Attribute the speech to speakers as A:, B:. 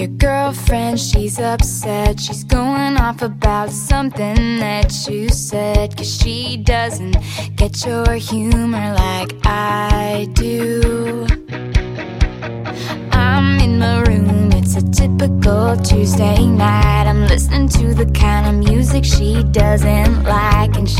A: Your girlfriend, she's upset. She's going off about something that you said, 'cause she doesn't get your humor like I do. I'm in my room, it's a typical Tuesday night. I'm listening to the kind of music she doesn't like, and